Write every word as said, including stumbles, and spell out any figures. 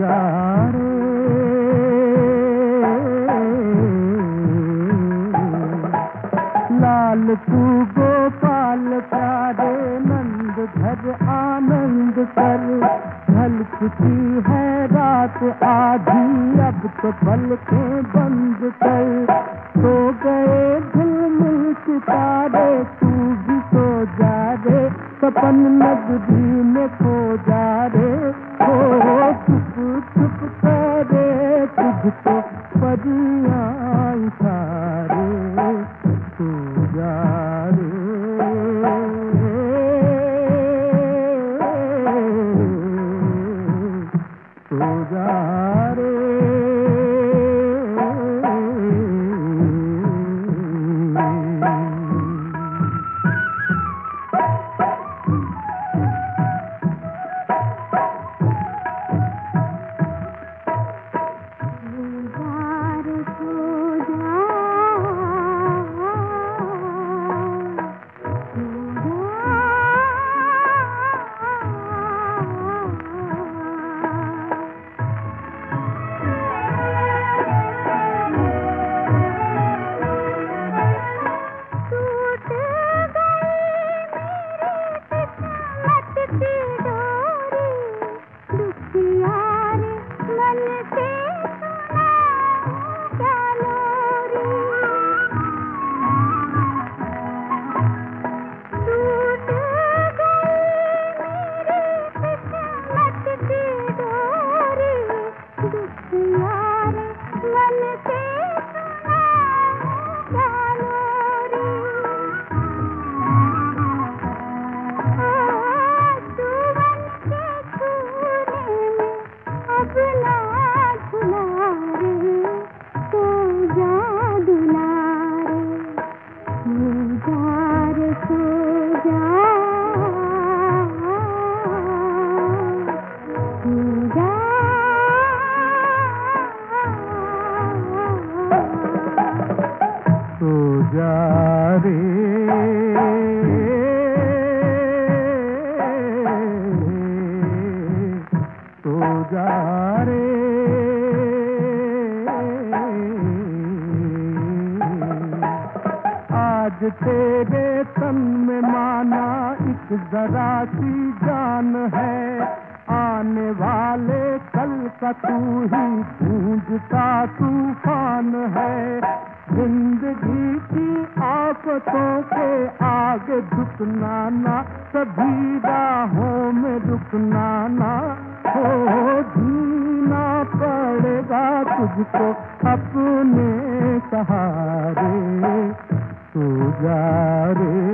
जा रे लाल तू गोपाल प्यारे नंद घर आनंद कर ढल चुकी है रात आधी अब तो पलकें बंद कर सो गए झिलमिल सितारे तू भी सो जा रे सपन नगरी में खो जा रे हो चुप चुप करे तुझको परियां इशारे सो जा रे सो जा रे आज तेरे तन में माना एक जरा सी जान है आने वाले कल का तू ही गूंजता तूफान है जिंदगी की आफतों के आगे झुकना ना सभी राहों में रुकना ना हो जीना पड़ेगा तुझको अपने सहारे सो जा रे